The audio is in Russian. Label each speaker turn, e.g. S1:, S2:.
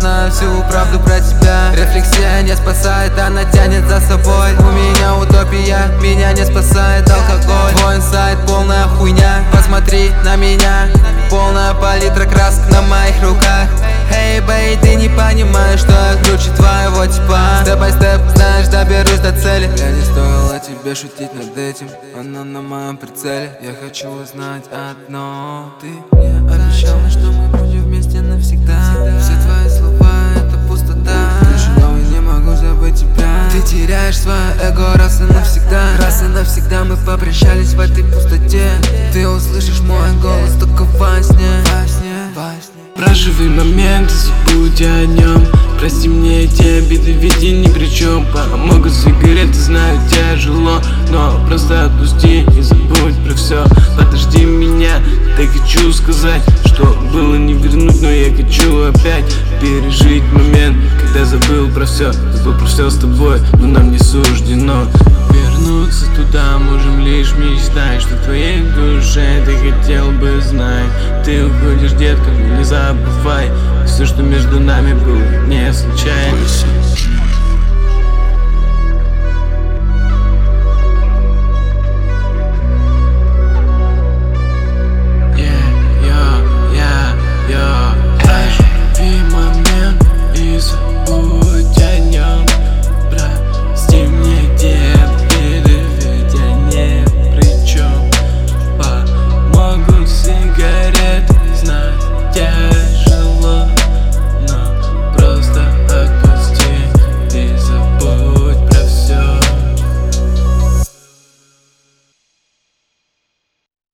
S1: знаю всю правду про тебя. Рефлексия не спасает, она тянет за собой. У меня утопия, меня не спасает алкоголь. Твой инсайт полная хуйня, посмотри на меня. Полная палитра красок на моих руках. Эй, бэй, ты не понимаешь, что я круче твоего типа. Степ-бай-степ, знаешь, доберусь до цели. Я не стоило тебе шутить над этим, она на моем прицеле. Я хочу узнать одно: ты мне обещала, что мы будем вместе навсегда. Все твои слова — это пустота. Но я не могу забыть тебя. Ты теряешь свое эго раз и навсегда. Раз и навсегда мы попрощались в этой пустоте. Ты услышишь мой голос только во сне.
S2: Проживи момент и забудь о нем. Прости мне эти обиды, ведь я ни при чем. Помогут сигареты, знаю, тяжело, но просто отпусти и забудь про все. Подожди меня, так хочу сказать, что было не вернуть, но я хочу опять пережить момент, когда забыл про все с тобой, но нам не суждено вернуться туда. Можем лишь мечтать, что в твоей душе ты хотел бы знать. Ты уходишь, детка, но не забывай, все, что между нами было, не случайно.